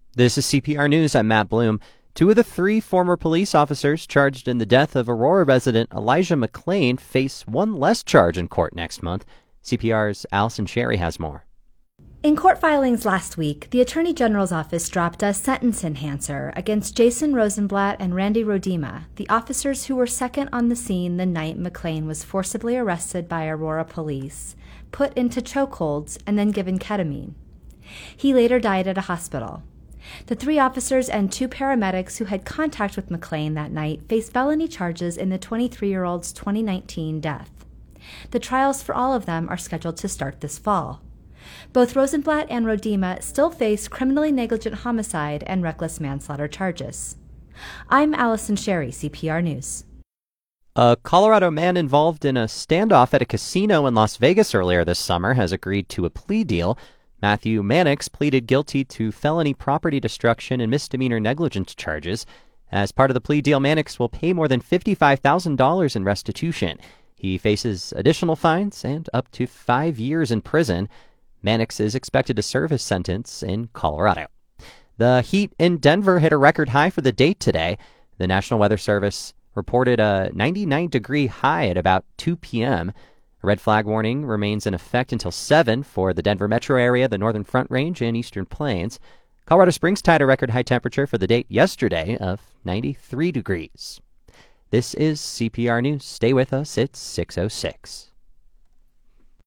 This is CPR News. I'm Matt Bloom. Two of the three former police officers charged in the death of Aurora resident Elijah McClain face one less charge in court next month. CPR's Allison Sherry has more. In court filings last week, the Attorney General's office dropped a sentence enhancer against Jason Rosenblatt and Randy Rodema, the officers who were second on the scene the night McClain was forcibly arrested by Aurora police, put into chokeholds, and then given ketamine. He later died at a hospital. The three officers and two paramedics who had contact with McClain that night face felony charges in the 23-year-old's 2019 death. The trials for all of them are scheduled to start this fall. Both Rosenblatt and Rodema still face criminally negligent homicide and reckless manslaughter charges. I'm Allison Sherry, CPR News. A Colorado man involved in a standoff at a casino in Las Vegas earlier this summer has agreed to a plea deal. Matthew Mannix pleaded guilty to felony property destruction and misdemeanor negligence charges. As part of the plea deal, Mannix will pay more than $55,000 in restitution. He faces additional fines and up to 5 years in prison. Mannix is expected to serve his sentence in Colorado. The heat in Denver hit a record high for the day today. The National Weather Service reported a 99-degree high at about 2 p.m. A red flag warning remains in effect until 7 for the Denver metro area, the Northern Front Range, and Eastern Plains. Colorado Springs tied a record high temperature for the date yesterday of 93 degrees. This is CPR News. Stay with us. It's 6:06.